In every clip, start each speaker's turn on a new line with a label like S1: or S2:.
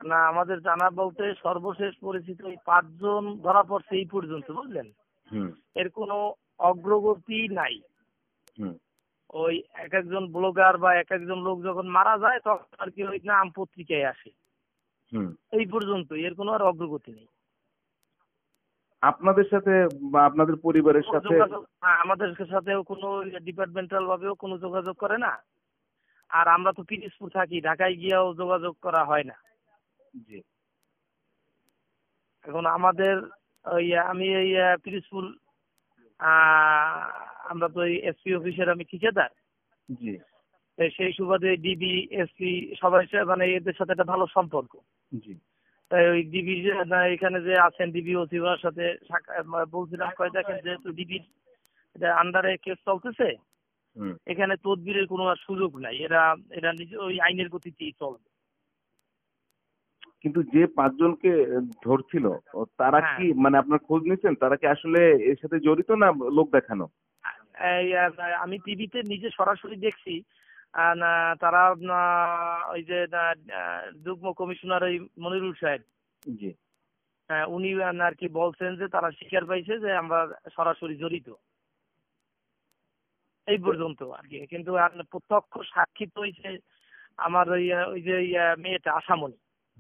S1: না, আমাদের জানা বলতে সর্বশেষ পরিচিত ওই 5 জন ধরা পড়ছে এই পর্যন্ত, বুঝলেন। এর কোনো অগ্রগতি নাই। ওই এক একজন ব্লগার বা এক একজন লোক যখন মারা যায় তখন আর কি ওই নাম পত্রিকায় আসে, এই পর্যন্ত, এর কোনো আর অগ্রগতি নেই।
S2: আপনাদের সাথে বা আপনাদের পরিবারের সাথে
S1: আমাদের সাথেও কোনো ডিপার্টমেন্টাল ভাবেও কোনো যোগাযোগ করে না। আর আমরা তো পিরিজপুর থাকি, ঢাকায় গিয়েও যোগাযোগ করা হয় না।
S2: জি।
S1: এখন আমাদের ওই আমি এই পিরিজপুর আমরা তো এই এসপি অফিসের আমি ঠিকাদার।
S2: জি।
S1: সেই সুবাদে ডিবি এসপি সবাই মানে এদের সাথে একটা ভালো সম্পর্ক।
S2: জি।
S1: তাই ওই ডিবি এখানে যে আছেন ডিবি ওসিবার সাথে বলছিলাম, দেখেন যেহেতু ডিবির আন্ডারে কেস চলতেছে, এখানে তদবিরের কোনো আর সুযোগ নাই। এরা নিজে ওই আইনের গতিতেই চলবে।
S2: কিন্তু যে 5 জনকে ধরছিল তারা কি মানে আপনার খোঁজ নিয়েছেন, তারা কি আসলে এর সাথে জড়িত না লোক দেখানো?
S1: আমি টিভিতে নিজে সরাসরি দেখছি। তারা ওই যে যুগ্ম কমিশনার ওই মনিরুল সাহেব,
S2: জি,
S1: উনি আর কি বলছেন যে তারা স্বীকার পাইছে যে আমরা সরাসরি জড়িত, এই পর্যন্ত আর কি। কিন্তু প্রত্যক্ষ সাক্ষী তো হয়েছে আমার ওই যে মেয়েটা আশামণি।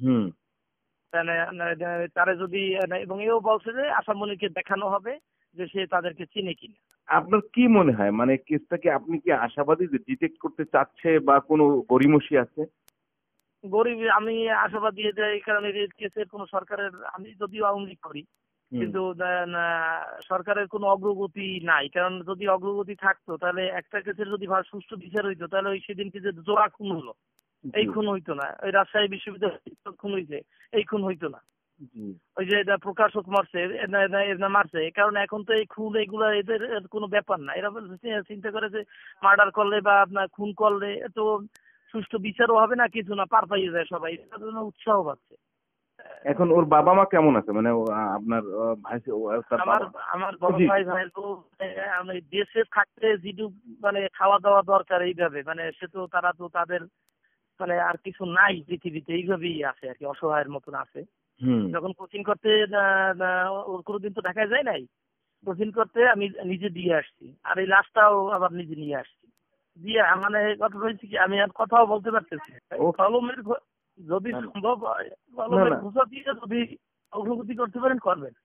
S1: তারা যদি এবং এও বলছে যে আশামণিকে দেখানো হবে যে সে তাদেরকে চিনে কিনা।
S2: আপনার কি মনে হয়, মানে কেসটাকে আপনি কি আশাবাদী যে ডিটেক্ট করতে চাচ্ছে বা কোনো গড়িমসি আছে?
S1: গরিব আমি আশাবাদী যে এই কারণে কেসের কোনো সরকারের, আমি যদিও আওয়ামী লীগ করি কিন্তু সরকারের কোনো অগ্রগতি নাই। কারণ যদি অগ্রগতি থাকতো তাহলে একটা কেসের যদি সুষ্ঠু বিচার হইতো তাহলে ওই সেদিনকে যে জোড়া খুন হলো এই খুন হইতো না, ওই রাজশাহী বিশ্ববিদ্যালয় খুন হইছে এই খুন হইতো না, ওই যে প্রকাশক মারছে মারছে। কারণ এখন তো এই খুন এগুলা এদের কোনো ব্যাপার না। এরা চিন্তা করে যে মার্ডার করলে বা আপনার খুন করলে তো সুষ্ঠু বিচারও হবে না, কিছু না, পার পাইয়ে যায় সবাই, এটার জন্য উৎসাহ পাচ্ছে।
S2: এখন ওর বাবা মা কেমন আছে, মানে আপনার ভাই?
S1: আমার বড় ভাই আমি দেশে থাকতে যেটুক মানে খাওয়া দাওয়া দরকার এইভাবে, মানে সে তো তারা তো তাদের মানে আর কিছু নাই পৃথিবীতে, এইভাবেই আছে আর কি, অসহায়ের মতন আছে। যখন কোচিং করতে ওর কোনোদিন তো ঢাকায় যায় নাই, কোচিং করতে আমি নিজে দিয়ে আসছি, আর এই লাশটাও আবার নিজে নিয়ে আসছি দিয়ে, মানে কথা হয়েছে কি আমি আর কথাও বলতে পারতেছি। কলমের যদি সম্ভব হয় কলমের ঘোষা দিয়ে যদি অগ্রগতি করতে পারেন করবেন।